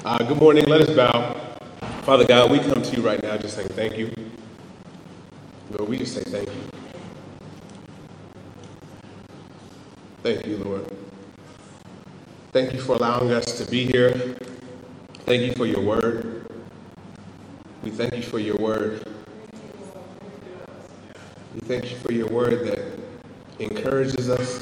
Good morning. Let us bow. Father God, we come to you right now just saying thank you. Lord, we just say thank you. Thank you, Lord. Thank you for allowing us to be here. Thank you for your word. We thank you for your word. We thank you for your word that encourages us,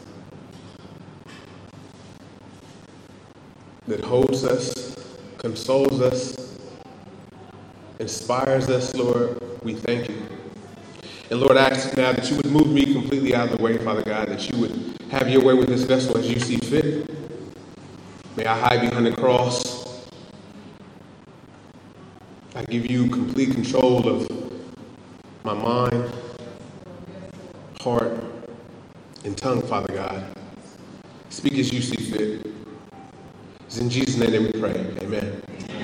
that holds us, consoles us, inspires us, Lord. We thank you. And Lord, I ask now that you would move me completely out of the way, Father God, that you would have your way with this vessel as you see fit. May I hide behind the cross. I give you complete control of my mind, heart, and tongue, Father God. Speak as you see fit. It's in Jesus' name that we pray. Amen.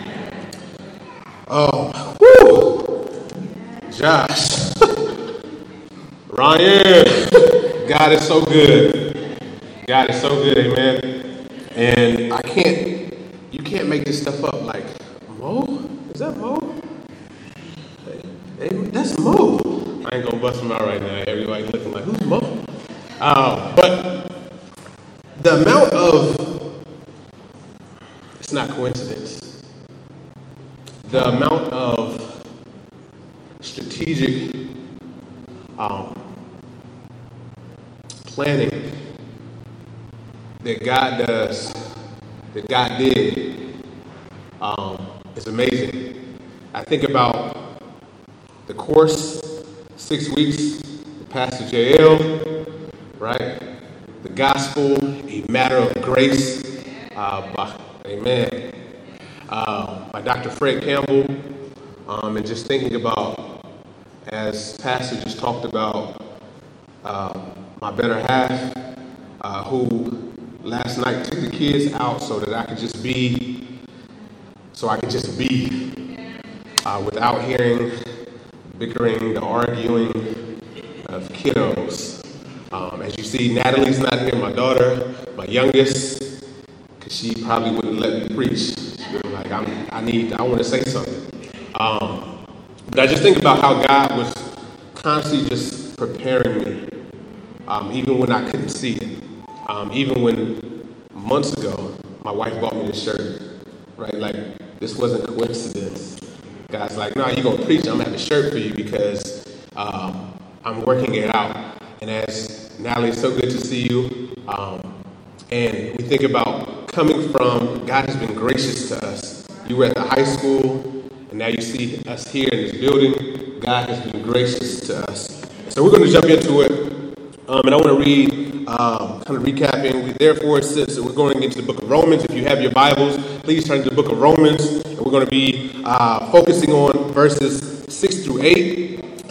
Oh, woo! Josh. Ryan. God is so good. God is so good, amen. And you can't make this stuff up. Like, Mo? Is that Mo? Hey, that's Mo. I ain't gonna bust him out right now. Everybody looking like, who's Mo? But the amount of, it's not coincidence. The amount of strategic planning that God does, that God did, is amazing. I think about the course, 6 weeks, the Pastor JL, right? The gospel, a matter of grace, amen. By Dr. Fred Campbell, and just thinking about, as Pastor just talked about, my better half, who last night took the kids out so that I could just be, without hearing bickering, the arguing of kiddos. As you see, Natalie's not here, my daughter, my youngest, because she probably wouldn't let me preach. She was like, I want to say something. But I just think about how God was constantly just preparing me, even when I couldn't see it. Even when months ago, my wife bought me this shirt, right? Like, this wasn't a coincidence. God's like, no, you're going to preach. I'm going to have a shirt for you because I'm working it out. And as Natalie, it's so good to see you. And we think about coming from, God has been gracious to us. You were at the high school, and now you see us here in this building. God has been gracious to us. So we're going to jump into it. And I want to read, kind of recapping. Therefore, it says that we're going into the book of Romans. If you have your Bibles, please turn to the book of Romans. And we're going to be focusing on verses 6 through 8.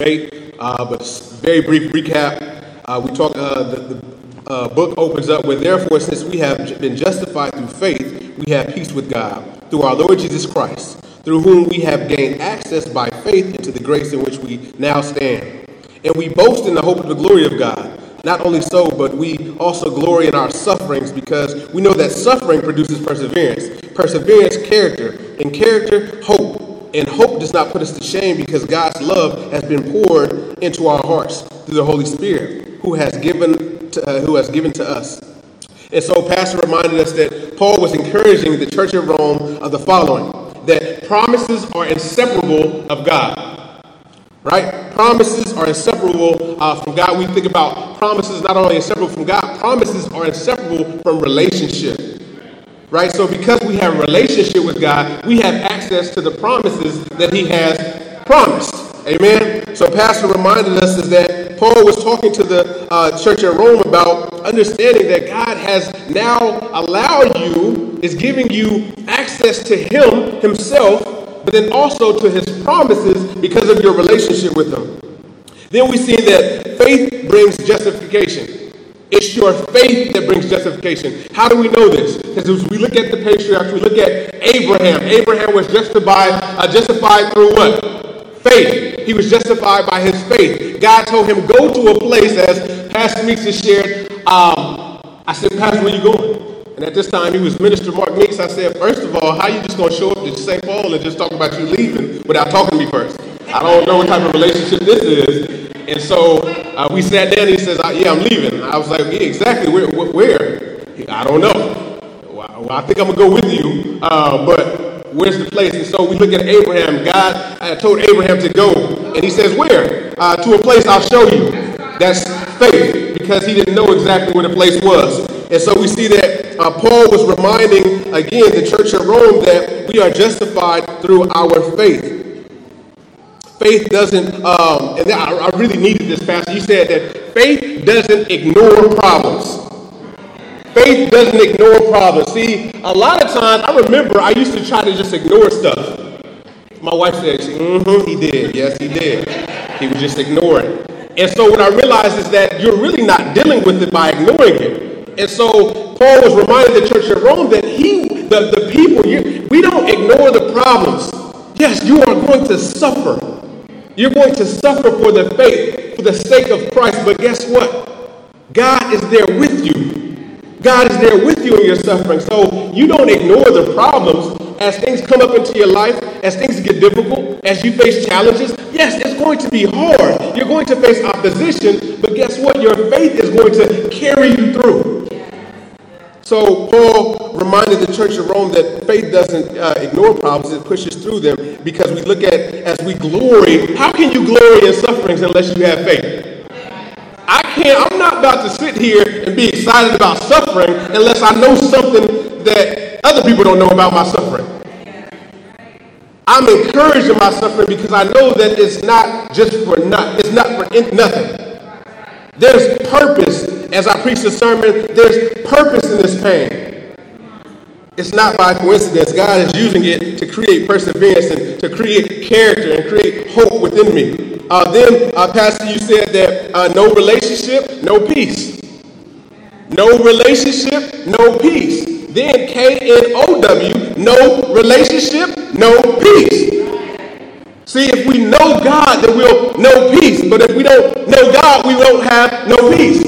But very brief recap. We talk. The book opens up with, therefore, since we have been justified through faith, we have peace with God through our Lord Jesus Christ, through whom we have gained access by faith into the grace in which we now stand. And we boast in the hope of the glory of God. Not only so, but we also glory in our sufferings because we know that suffering produces perseverance. Perseverance, character. And character, hope. And hope does not put us to shame because God's love has been poured into our hearts through the Holy Spirit who has given to us. And so Pastor reminded us that Paul was encouraging the church of Rome of the following, that promises are inseparable of God. Right? Promises are inseparable from God. We think about promises not only inseparable from God, promises are inseparable from relationship. Right? So because we have a relationship with God, we have access to the promises that he has promised. Amen? So Pastor reminded us is that Paul was talking to the church at Rome about understanding that God has now allowed you, is giving you access to him himself, but then also to his promises because of your relationship with him. Then we see that faith brings justification. It's your faith that brings justification. How do we know this? Because as we look at the patriarchs, we look at Abraham. Abraham was justified through what? Faith. He was justified by his faith. God told him, go to a place, as Pastor Meeks has shared. I said, Pastor, where are you going? And at this time, he was Minister Mark Meeks. I said, first of all, how you just going to show up to St. Paul and just talk about you leaving without talking to me first? I don't know what type of relationship this is. And so we sat down and he says, yeah, I'm leaving. I was like, yeah, exactly. Where? I don't know. Well, I think I'm going to go with you. But where's the place? And so we look at Abraham. God told Abraham to go. And he says, where? To a place I'll show you. That's faith, because he didn't know exactly where the place was. And so we see that Paul was reminding, again, the church of Rome that we are justified through our faith. Faith doesn't, and I really needed this passage. He said that faith doesn't ignore problems. Faith doesn't ignore problems. See, a lot of times, I remember I used to try to just ignore stuff. My wife said, he did. Yes, he did. He would just ignore it. And so what I realized is that you're really not dealing with it by ignoring it. And so Paul was reminding the church of Rome that the people, we don't ignore the problems. Yes, you are going to suffer. You're going to suffer for the faith, for the sake of Christ. But guess what? God is there with you. God is there with you in your suffering. So you don't ignore the problems as things come up into your life, as things get difficult, as you face challenges. Yes, it's going to be hard. You're going to face opposition. But guess what? Your faith is going to carry you through. So Paul reminded the church of Rome that faith doesn't ignore problems, it pushes through them, because we look at, as we glory, how can you glory in sufferings unless you have faith? I'm not about to sit here and be excited about suffering unless I know something that other people don't know about my suffering. I'm encouraged in my suffering because I know that it's not just for it's not for nothing. There's purpose. As I preach the sermon, there's purpose in this pain. It's not by coincidence. God is using it to create perseverance and to create character and create hope within me. Then, Pastor, you said that no relationship, no peace. No relationship, no peace. Then KNOW, no relationship, no peace. See, if we know God, then we'll know peace. But if we don't know God, we won't have no peace.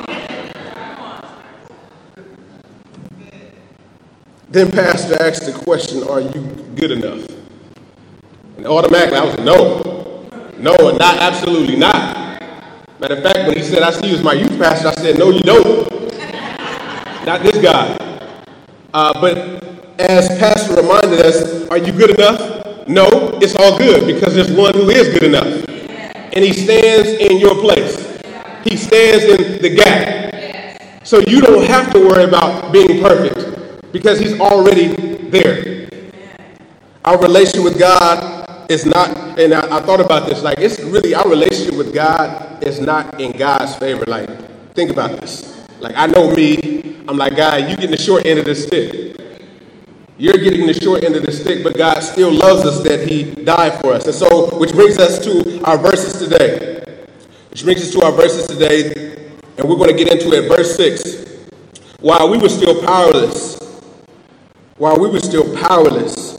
Then Pastor asked the question, are you good enough? And automatically I was like, no. No, not absolutely not. Matter of fact, when he said, I see you as my youth pastor, I said, no, you don't. Not this guy. But as Pastor reminded us, are you good enough? No, it's all good, because there's one who is good enough. And he stands in your place. He stands in the gap. So you don't have to worry about being perfect, because he's already there. Our relation with God is not, and I thought about this, like, it's really, our relationship with God is not in God's favor. Like, think about this. Like, I know me, I'm like, God, you getting the short end of the stick. You're getting the short end of the stick, but God still loves us that he died for us. And so, which brings us to our verses today. And we're going to get into it, verse 6. While we were still powerless. While we were still powerless,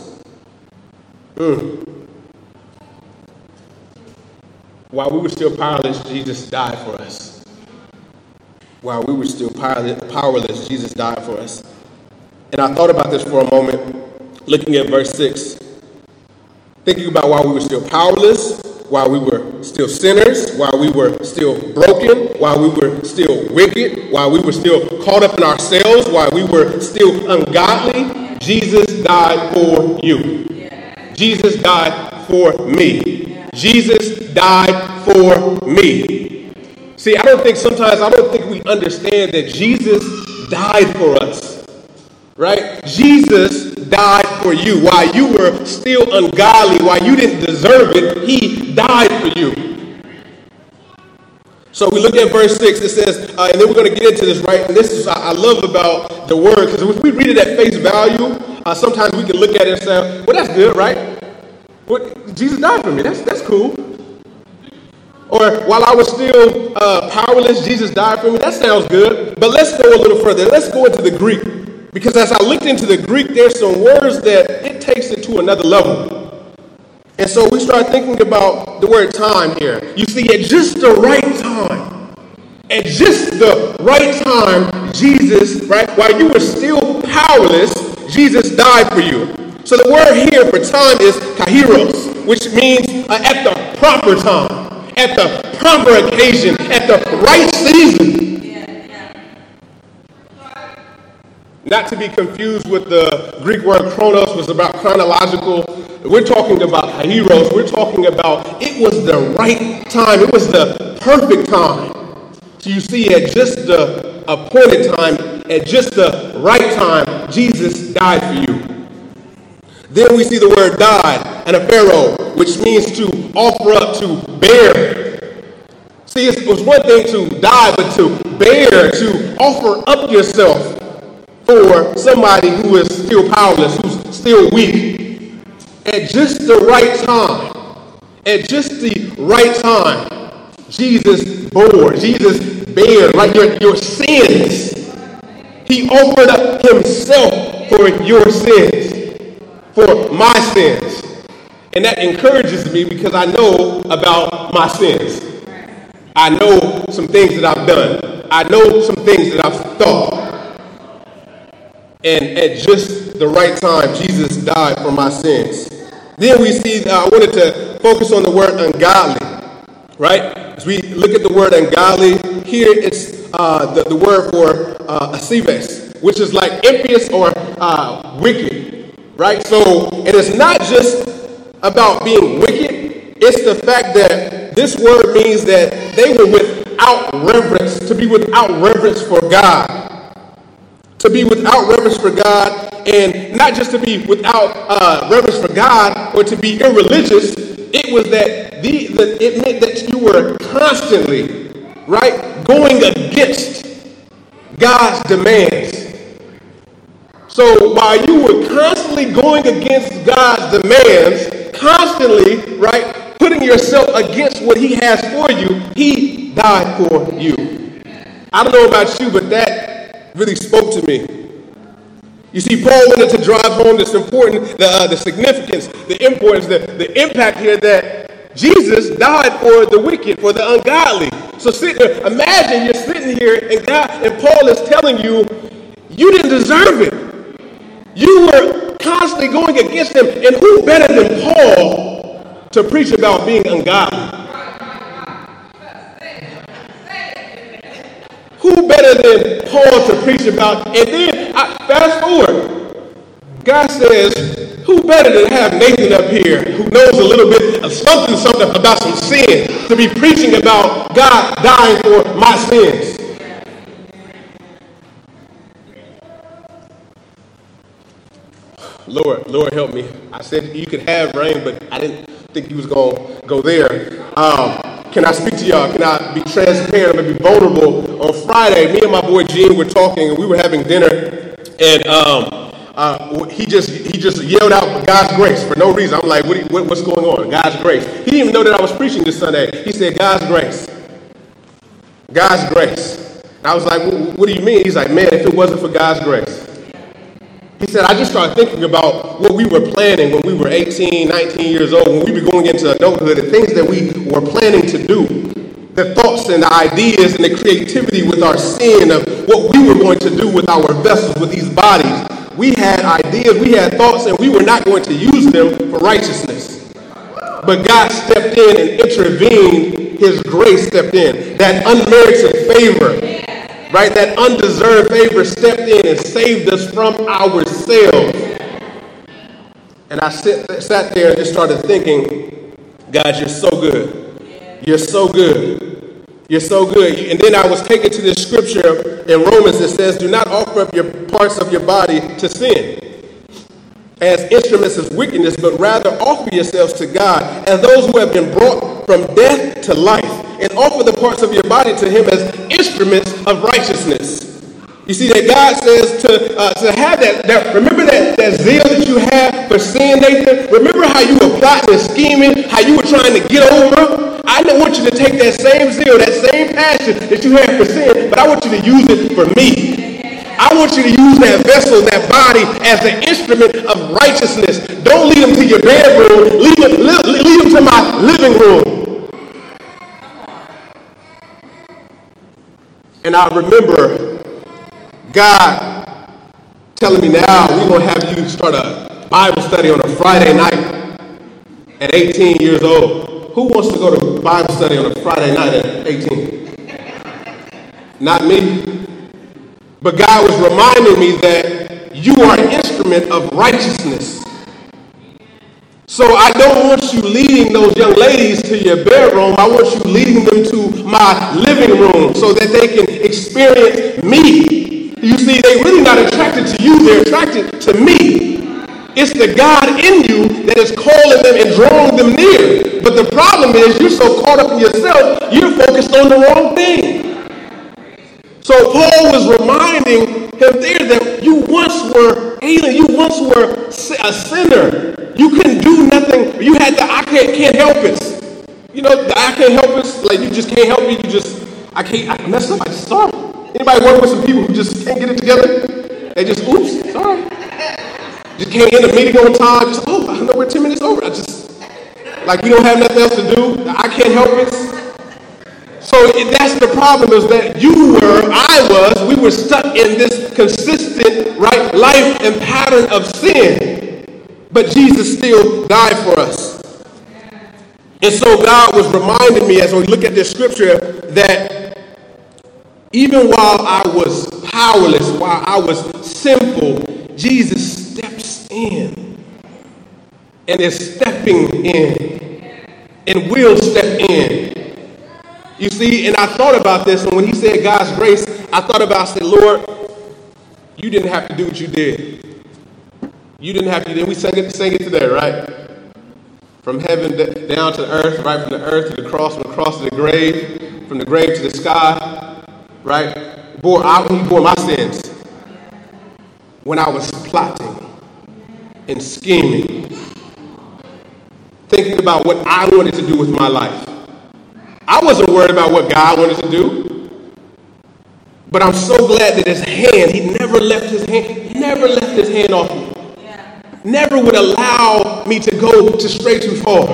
Jesus died for us. While we were still powerless, Jesus died for us. And I thought about this for a moment, looking at verse 6. Thinking about while we were still powerless, while we were still sinners, while we were still broken, while we were still wicked, while we were still caught up in ourselves, while we were still ungodly, Jesus died for you. Jesus died for me. Jesus died for me. See, I don't think we understand that Jesus died for us, right? Jesus died for you. While you were still ungodly, while you didn't deserve it, he died for you. So we look at verse 6, it says, and then we're going to get into this, right? And this is what I love about the word, because if we read it at face value, sometimes we can look at it and say, well, that's good, right? What, Jesus died for me. That's cool. Or while I was still powerless, Jesus died for me. That sounds good. But let's go a little further. Let's go into the Greek. Because as I looked into the Greek, there's some words that it takes it to another level. And so we start thinking about the word time here. You see, at just the right time, At just the right time, Jesus, right, while you were still powerless, Jesus died for you. So the word here for time is kairos, which means at the proper time, at the proper occasion, at the right season. Not to be confused with the Greek word chronos, was about chronological. We're talking about kairos. We're talking about it was the right time. It was the perfect time. So you see, at just the appointed time, at just the right time, Jesus died for you. Then we see the word died, anaphero, which means to offer up, to bear. See, it was one thing to die, but to bear, to offer up yourself for somebody who is still powerless, who's still weak. At just the right time, Jesus bore, Jesus bare, like your sins. He offered up himself for your sins, for my sins. And that encourages me because I know about my sins. I know some things that I've done. I know some things that I've thought. And at just the right time, Jesus died for my sins. Then we see, I wanted to focus on the word ungodly, right? As we look at the word ungodly, here it's the word for ascives, which is like impious or wicked, right? So it is not just about being wicked. It's the fact that this word means that they were without reverence, to be without reverence for God. To be without reverence for God, and not just to be without reverence for God or to be irreligious. It was that it meant that you were constantly, right, going against God's demands. So while you were constantly going against God's demands, constantly, right, putting yourself against what he has for you, he died for you. I don't know about you, but that really spoke to me. You see, Paul wanted to drive home this important, the significance, the importance, the impact here that Jesus died for the wicked, for the ungodly. So imagine you're sitting here and Paul is telling you, you didn't deserve it. You were constantly going against him. And who better than Paul to preach about being ungodly? Who better than Paul to preach about? And then, fast forward, God says, who better than have Nathan up here, who knows a little bit of something about some sin, to be preaching about God dying for my sins? Lord help me. I said you could have rain, but I didn't think you was going to go there. Can I speak to y'all? Can I be transparent and be vulnerable? On Friday, me and my boy Gene were talking, and we were having dinner, and he just yelled out God's grace for no reason. I'm like, what's going on? God's grace. He didn't even know that I was preaching this Sunday. He said, God's grace. God's grace. And I was like, what do you mean? He's like, man, if it wasn't for God's grace. He said, I just started thinking about what we were planning when we were 18, 19 years old, when we were going into adulthood, the things that we were planning to do, the thoughts and the ideas and the creativity with our sin of what we were going to do with our vessels, with these bodies. We had ideas, we had thoughts, and we were not going to use them for righteousness. But God stepped in and intervened. His grace stepped in. That unmerited favor. Right, that undeserved favor stepped in and saved us from ourselves. And I sat there and just started thinking, God, you're so good. You're so good. You're so good. And then I was taken to this scripture in Romans that says, do not offer up your parts of your body to sin as instruments of wickedness, but rather offer yourselves to God as those who have been brought from death to life, and offer the parts of your body to him as instruments of righteousness. You see that God says to have that remember that zeal that you have for sin, Nathan? Remember how you were plotting and scheming, how you were trying to get over? I don't want you to take that same zeal, that same passion that you have for sin, but I want you to use it for me. I want you to use that vessel, that body, as an instrument of righteousness. Don't lead them to your bedroom. Lead them to my living room. And I remember God telling me, now we're going to have you start a Bible study on a Friday night at 18 years old. Who wants to go to Bible study on a Friday night at 18? Not me. But God was reminding me that you are an instrument of righteousness. So I don't want you leading those young ladies to your bedroom. I want you leading them to my living room so that they can experience me. You see, they're really not attracted to you. They're attracted to me. It's the God in you that is calling them and drawing them near. But the problem is you're so caught up in yourself, you're focused on the wrong thing. So Paul was reminding him there that you once were alien. You once were a sinner. You couldn't do nothing. You had the I can't help it. You know, the I can't help it. Like, you just can't help it. I messed up. I just sorry. Anybody work with some people who just can't get it together? They just, oops, sorry. Just can't end a meeting on time. Just, I know we're 10 minutes over. Like we don't have nothing else to do. I can't help it. So that's the problem, is that we were stuck in this consistent, right, life and pattern of sin. But Jesus still died for us. And so God was reminding me as we look at this scripture that even while I was powerless, while I was sinful, Jesus steps in and is stepping in and will step in. You see, and I thought about this, and when he said God's grace, I said, Lord, you didn't have to do what you did. You didn't have to. Then we sang it today, right? From heaven down to earth, right? From the earth to the cross, from the cross to the grave, from the grave to the sky, right? He bore my sins when I was plotting and scheming, thinking about what I wanted to do with my life. I wasn't worried about what God wanted to do. But I'm so glad that his hand, he never left his hand off me. Never would allow me to go to stray too far.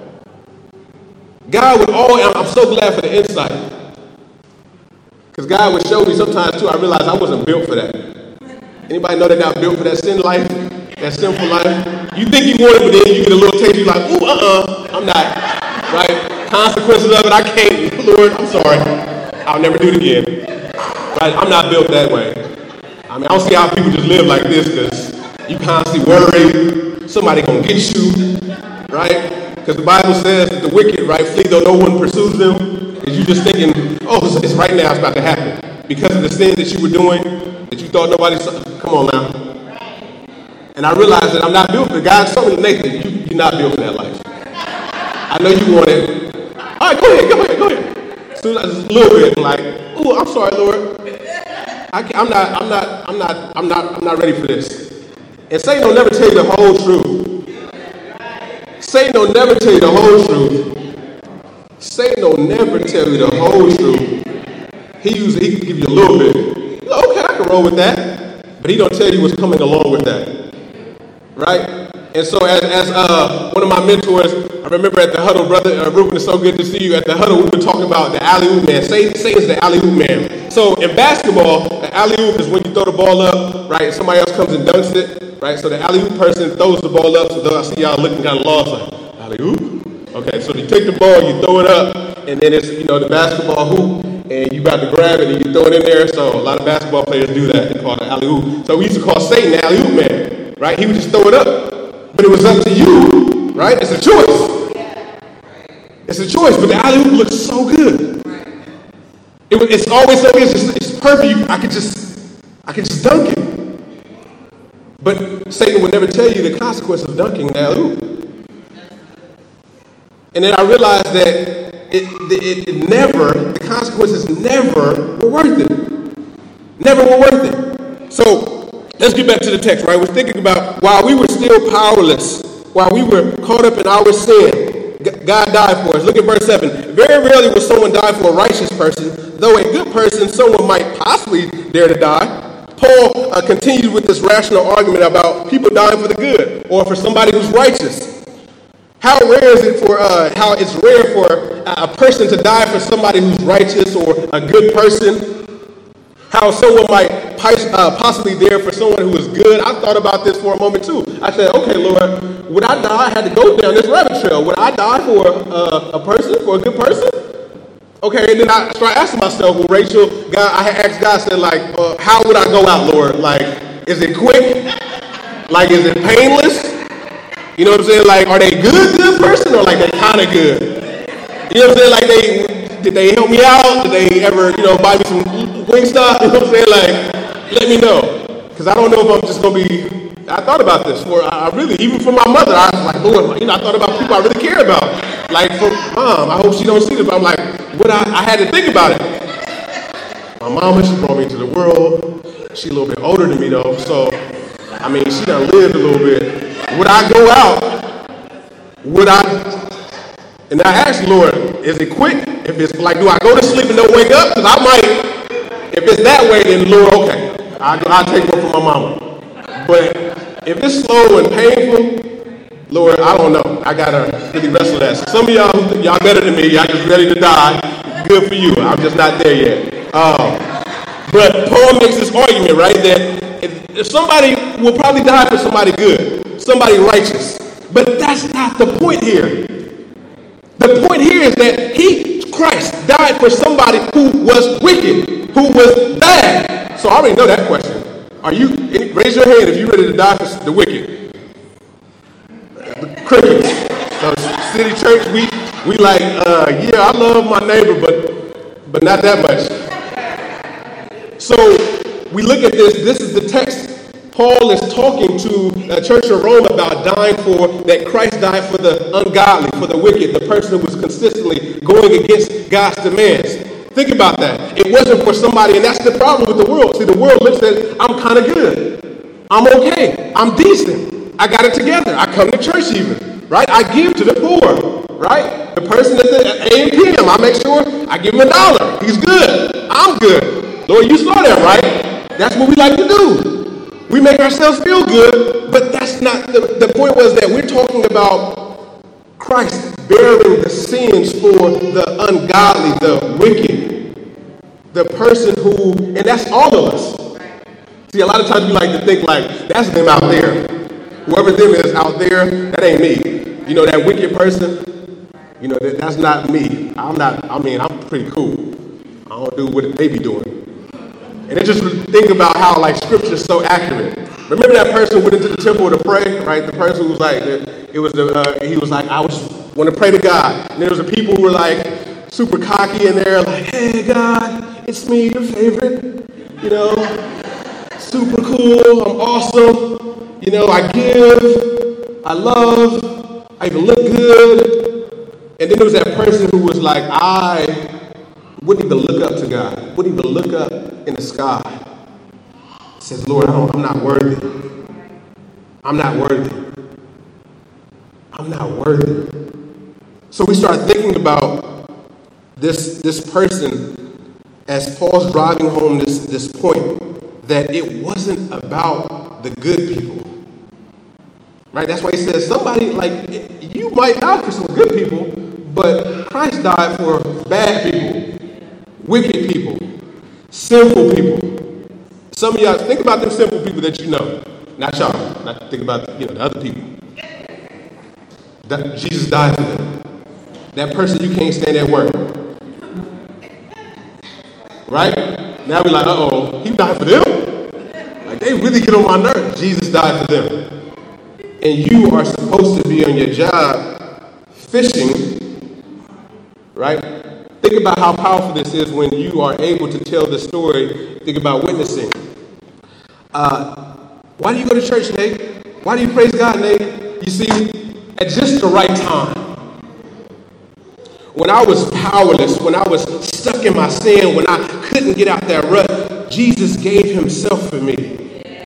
God would I'm so glad for the insight. Because God would show me sometimes too, I realized I wasn't built for that. Anybody know that I'm built for that sin life? That sinful life? You think you want it, but then you get a little taste, you're like, I'm not. Right? Consequences of it, I can't. Lord, I'm sorry. I'll never do it again. Right? I'm not built that way. I don't see how people just live like this, because you constantly worry somebody gonna get you, right? Because the Bible says that the wicked, right, flee though no one pursues them. Because you're just thinking, it's right now, it's about to happen. Because of the sin that you were doing, that you thought nobody saw. Come on now. And I realized that I'm not built for it. God told me, Nathan, you're not built for that life. I know you want it. All right, go ahead. So just a little bit, like, I'm sorry, Lord. I'm not ready for this. And Satan will never tell you the whole truth. Satan will never tell you the whole truth. Satan will never tell you the whole truth. He can give you a little bit. Okay, I can roll with that. But he don't tell you what's coming along with that. Right? And so as one of my mentors, I remember at the huddle, brother Ruben, it's so good to see you. At the huddle, we were talking about the alley-oop man. Satan's the alley-oop man. So in basketball, the alley-oop is when you throw the ball up, right? Somebody else comes and dunks it, right? So the alley-oop person throws the ball up. So I see y'all looking kind of lost, like, alley-oop? Okay, so you take the ball, you throw it up, and then it's, the basketball hoop, and you about to grab it and you throw it in there. So a lot of basketball players do that. They call it alley-oop. So we used to call Satan the alley-oop man, right? He would just throw it up. But it was up to you, right? It's a choice. It's a choice, but the alley-oop looks so good. It's always so good. It's perfect. I could just dunk it. But Satan would never tell you the consequence of dunking the alley-oop. And then I realized that the consequences never were worth it. Never were worth it. So let's get back to the text, right? We're thinking about while we were still powerless, while we were caught up in our sin, God died for us. Look at verse 7. Very rarely will someone die for a righteous person, though a good person, someone might possibly dare to die. Paul continues with this rational argument about people dying for the good or for somebody who's righteous. How it's rare for a person to die for somebody who's righteous or a good person. How someone might possibly there for someone who is good. I thought about this for a moment too. I said, okay, Lord, would I die? I had to go down this rabbit trail. Would I die for a person, for a good person? Okay, and then I started asking myself, well, Rachel, God, I had asked God, I said, like, how would I go out, Lord? Like, is it quick? Like, is it painless? You know what I'm saying? Like, are they good person, or like they kind of good? You know what I'm saying? Like, did they help me out? Did they ever, buy me some Wingstop? You know what I'm saying? Like, let me know. Because I don't know if I'm just going to be, I thought about this. I really, even for my mother, I was like, Lord, I thought about people I really care about. Like, for Mom, I hope she don't see this, but I'm like, I had to think about it. My mama, she brought me into the world. She a little bit older than me, though. So, she done lived a little bit. Would I go out? And I asked Lord, is it quick? If it's like, do I go to sleep and don't wake up? Because I might. If it's that way, then Lord, okay. I'll take one for my mama. But if it's slow and painful, Lord, I don't know. I got to really wrestle that. Some of y'all better than me. Y'all just ready to die. Good for you. I'm just not there yet. But Paul makes this argument, right, that if somebody will probably die for somebody good, somebody righteous. But that's not the point here. The point here is that Christ, died for somebody who was wicked, who was bad. So I already know that question. Raise your hand if you're ready to die for the wicked. The crickets. So City Church, we like, I love my neighbor, but not that much. So we look at this. This is the text. Paul is talking to the church of Rome about that Christ died for the ungodly, for the wicked, the person who was consistently going against God's demands. Think about that. It wasn't for somebody, and that's the problem with the world. See, the world looks at, I'm kind of good. I'm okay. I'm decent. I got it together. I come to church even, right? I give to the poor, right? The person at the A&PM, I make sure I give him $1. He's good. I'm good. Lord, you saw that, right? That's what we like to do. We make ourselves feel good, but that's not, the point was that we're talking about Christ bearing the sins for the ungodly, the wicked, the person who, and that's all of us. See, a lot of times we like to think like, that's them out there. Whoever them is out there, that ain't me. That wicked person, that's not me. I'm pretty cool. I don't do what they be doing. And it just think about how like scripture is so accurate. Remember that person went into the temple to pray, right? The person who was like, he was like, I want to pray to God. And there was the people who were like super cocky in there, like, hey God, it's me, your favorite. Super cool. I'm awesome. I give. I love. I even look good. And then there was that person who was like, I wouldn't even look up to God. Wouldn't even look up in the sky. Says, Lord, I'm not worthy. I'm not worthy. I'm not worthy. So we start thinking about this person as Paul's driving home this point that it wasn't about the good people. Right? That's why he says somebody like you might die for some good people, but Christ died for bad people. Wicked people, sinful people. Some of y'all, think about them simple people that you know. Not y'all. Not think about the other people. Jesus died for them. That person you can't stand at work. Right? Now we're like, uh-oh, he died for them? Like, they really get on my nerves. Jesus died for them. And you are supposed to be on your job fishing, right? Think about how powerful this is when you are able to tell the story. Think about witnessing. Why do you go to church, Nate? Why do you praise God, Nate? You see, at just the right time. When I was powerless, when I was stuck in my sin, when I couldn't get out that rut, Jesus gave himself for me.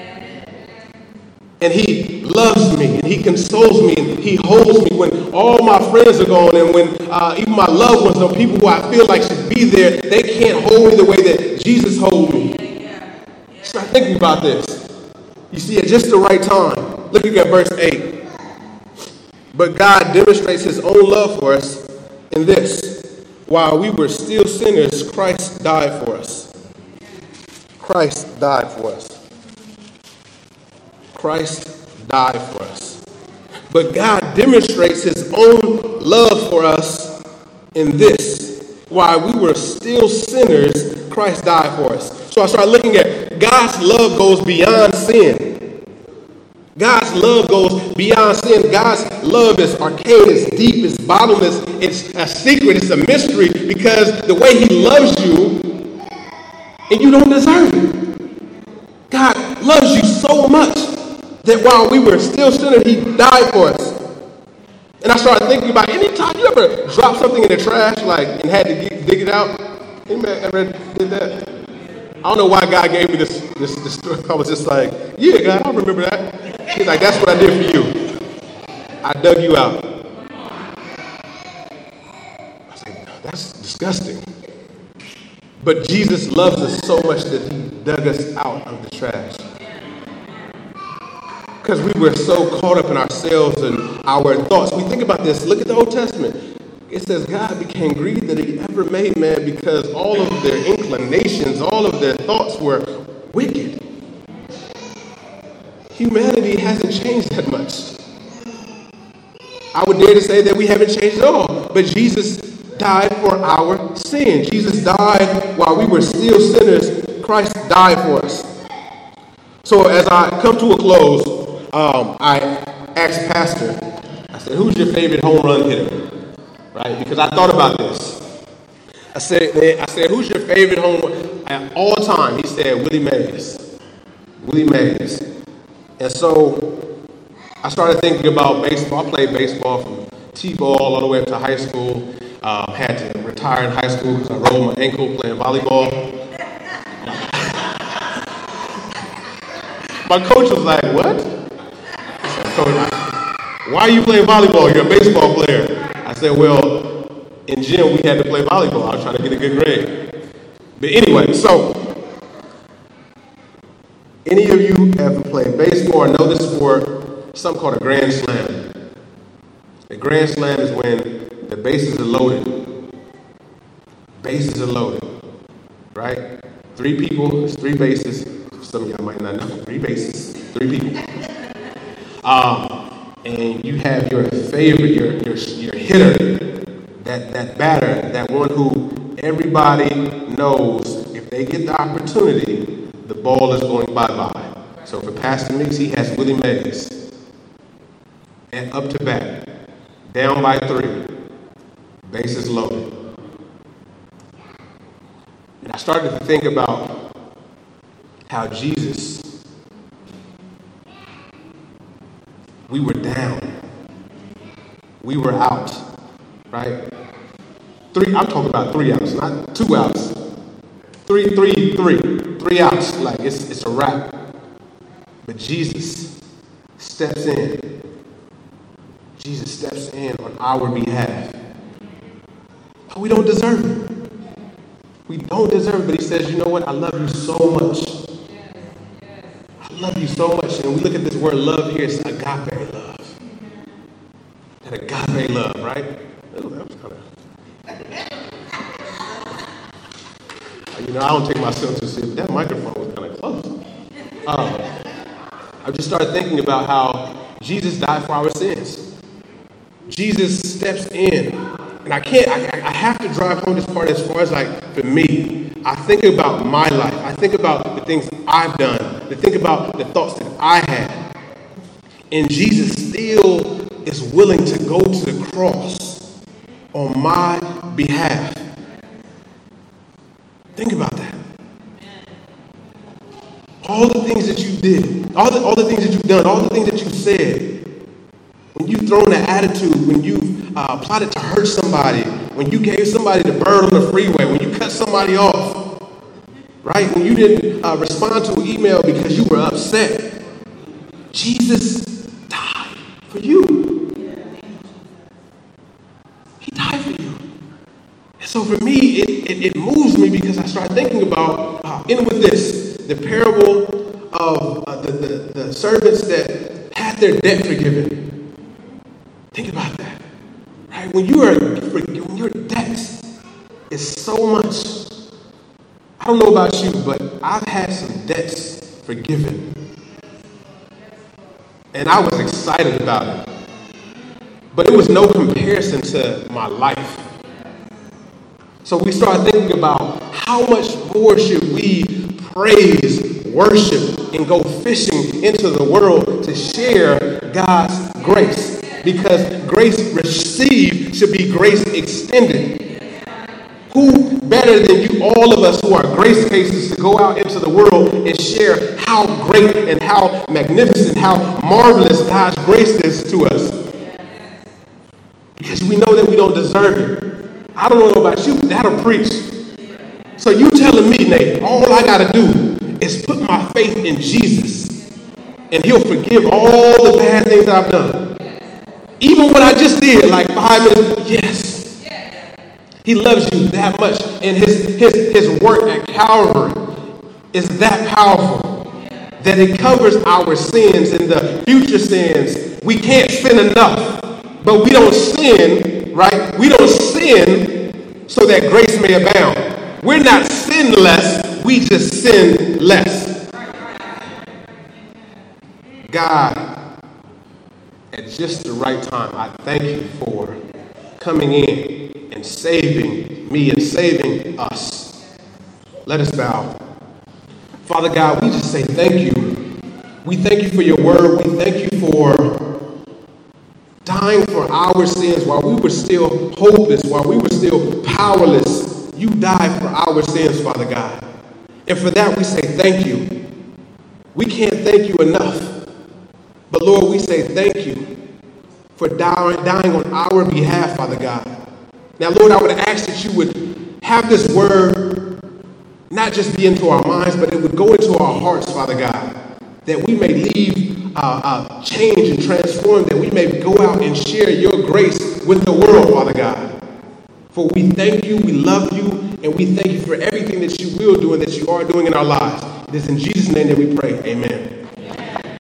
And he loves me, and he consoles me, and he holds me when all my friends are gone, and when even my loved ones or people who I feel like should be there, they can't hold me the way that Jesus holds me. Start thinking about this. You see, at just the right time. Look at verse 8. But God demonstrates his own love for us in this. While we were still sinners, Christ died for us. Christ died for us. Christ died for us. But God demonstrates his own love for us in this. While we were still sinners, Christ died for us. So I started looking at God's love goes beyond sin. God's love goes beyond sin. God's love is arcane, it's deep, it's bottomless, it's a secret, it's a mystery, because the way he loves you, and you don't deserve it. God loves you so much that while we were still sinners, he died for us. And I started thinking about any time you ever dropped something in the trash, and had to dig it out. Anybody ever did that? I don't know why God gave me this story. I was just like, yeah, God, I remember that. He's like, that's what I did for you. I dug you out. I was like, that's disgusting. But Jesus loves us so much that he dug us out of the trash. Because we were so caught up in ourselves and our thoughts. We think about this. Look at the Old Testament. It says God became greedy that he ever made man because all of their inclinations, all of their thoughts were wicked. Humanity hasn't changed that much. I would dare to say that we haven't changed at all. But Jesus died for our sin. Jesus died while we were still sinners. Christ died for us. So as I come to a close, I asked Pastor, I said, who's your favorite home run hitter? Right? Because I thought about this. I said, who's your favorite home run at all time? He said, Willie Mays. Willie Mays. And so I started thinking about baseball. I played baseball from T-ball all the way up to high school. Had to retire in high school because I rolled my ankle playing volleyball. My coach was like, what? I said, Coach, why are you playing volleyball? You're a baseball player. I said, well, in gym, we had to play volleyball. I was trying to get a good grade. But anyway, so any of you ever played baseball or know this sport, something called a grand slam. A grand slam is when the bases are loaded. Bases are loaded, right? 3 people, it's 3 bases. Some of y'all might not know. 3 bases, 3 people. And you have your favorite, your hitter, that batter, that one who everybody knows if they get the opportunity, the ball is going bye-bye. So for Pastor Mix, he has Willie Mays. And up to bat, down by 3, bases loaded. And I started to think about how Jesus, we were down. We were out, right? I'm talking about 3 outs, not 2 outs. 3 outs, like it's a wrap. But Jesus steps in. Jesus steps in on our behalf. But we don't deserve it. We don't deserve it, but he says, you know what? I love you so much. I love you so much. And we look at this word love here, it's agape love. That agape love, right? Ooh, that was kind of... I don't take myself too serious. That microphone was kind of close. I just started thinking about how Jesus died for our sins. Jesus steps in. And I have to drive home this part as far as for me. I think about my life. I think about the things I've done. I think about the thoughts that I had. And Jesus still is willing to go to the cross on my behalf. Think about that. All the things that you did, all the things that you've done, all the things that you said, when you've thrown an attitude, when you've plotted to hurt somebody, when you gave somebody the bird on the freeway, when you cut somebody off, right? When you didn't respond to an email because you were upset, Jesus died for you. He died for you. And so for me, it moves me because I start thinking about, in with this, the parable of the servants that had their debt forgiven. Think about that, right? When your debt is so much, I don't know about you, but I've had some debts forgiven. And I was excited about it. But it was no comparison to my life. So we started thinking about how much more should we praise, worship, and go fishing into the world to share God's grace. Because grace received should be grace extended. Who better than you, all of us who are grace cases, to go out into the world and share how great and how magnificent, how marvelous God's grace is to us? Because we know that we don't deserve it. I don't know about you, but that'll preach. So you telling me, Nate, all I got to do is put my faith in Jesus, and he'll forgive all the bad things I've done. Even what I just did, like 5 minutes, yes. He loves you that much, and his work at Calvary is that powerful that it covers our sins and the future sins. We can't sin enough, but we don't sin, right? We don't sin so that grace may abound. We're not sinless, we just sin less. God, at just the right time, I thank you for coming in and saving me and saving us. Let us bow. Father God, we just say thank you. We thank you for your word. We thank you for dying for our sins while we were still hopeless, while we were still powerless. You died for our sins, Father God. And for that, we say thank you. We can't thank you enough. But Lord, we say thank you for dying on our behalf, Father God. Now, Lord, I would ask that you would have this word not just be into our minds, but it would go into our hearts, Father God, that we may leave change and transform, that we may go out and share your grace with the world, Father God. For we thank you, we love you, and we thank you for everything that you will do and that you are doing in our lives. It is in Jesus' name that we pray. Amen.